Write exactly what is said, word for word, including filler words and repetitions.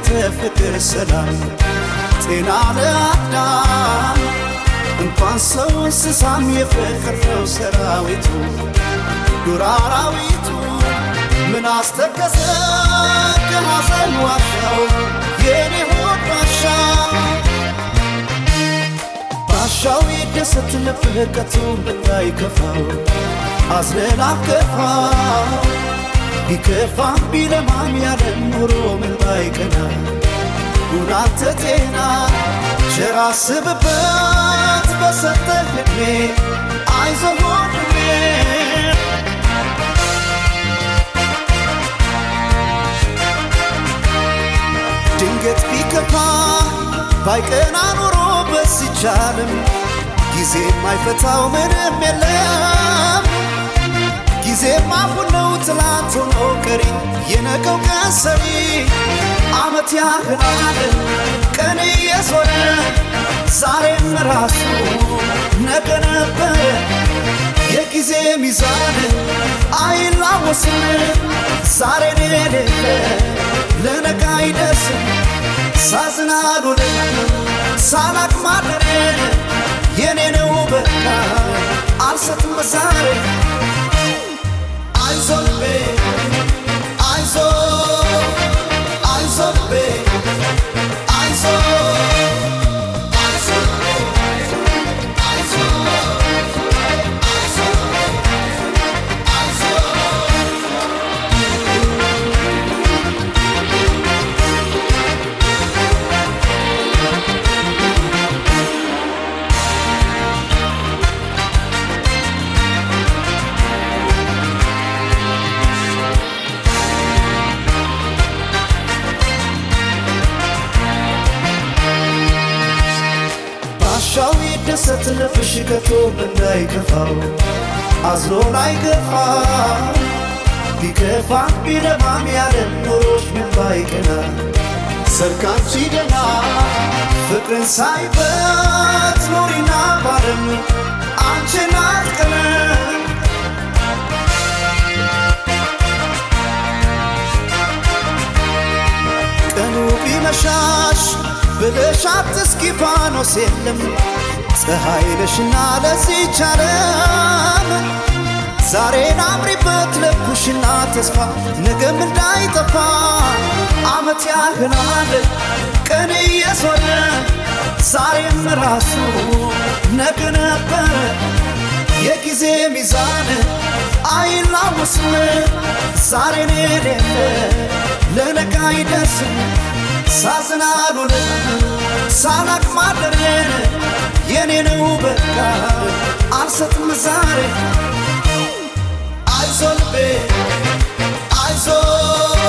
በረከት ፍቅር ሰላም ጤና ለአዳም እንኳን ሰው እንስሳም የፍቅር ሰራዊቱ ዱር አራዊቱ ምን አስተከዘ ከሐዘን ዋሻው የኔ ሆድ ባሻው ባሻው ይደሰት ልብህ ከቶ እንዳይከፋው አዝነን አከፋው ቢከፋ ቢለማም ያለ ኑሮ ምን ባይቀና ጉናተ ጤና ቸር አስብበት በሰጠህ ዕድሜ አይዞህ ወንድሜ ድንገት ቢከፋ ባይቀና ኑሮ በዚች ዓለም ጊዜ የማይፈታው ምንም የለም ጊዜማ ሁሉ ትላንት ሆኖ ቀሪ የነገው ቀን ሰሪ ዓመት ያህላል ቀን እየዞረ ዛሬም ራሱ ነገ ነበር የጊዜ ሚዛን አይላወስም ዛሬን የሌለ ለነገ አይደርስም ሳዝን አልውልም ሳላቅ ማደሬን የኔ ነው በቃ አልሰጥም ዛሬ አይዞህ ልቤ አይዞህ አይዞህ ልቤ አይዞህ አይዞህ ልቤ አይዞህ ባሻው ይደሰት ልብሽ ከቶ እንዳይከፋው አዝኖ ላይገፋ ቢከፋ ቢለማም ያለ ኑሮሽ ምን ባይቀና ሰርካንቺ ደና ፍቅርን ሳይበት ኖሪና ባለም አንቺን አትቀርም ቀኑ ቢመሻሽ ብለሽ አትስኪ ፋኖስ የለም ፀሐይ ነሽና ለዚች ዓለም ዛሬን አምሪበት ለኩሽና ተስፋ ነገም እንዳይጠፋ ዓመት ያህላል ቀን እየዞረ ዛሬም ራሱ ነገ ነበር የጊዜ ሚዛን አይላወስም ዛሬን የሌለ ለነገ አይደርስም ሳዝን አልውልም ሳላቅ ማደሬን የኔ ነው በቃ አልሰጥም ዛሬ አይዞህ ልቤ አይዞህ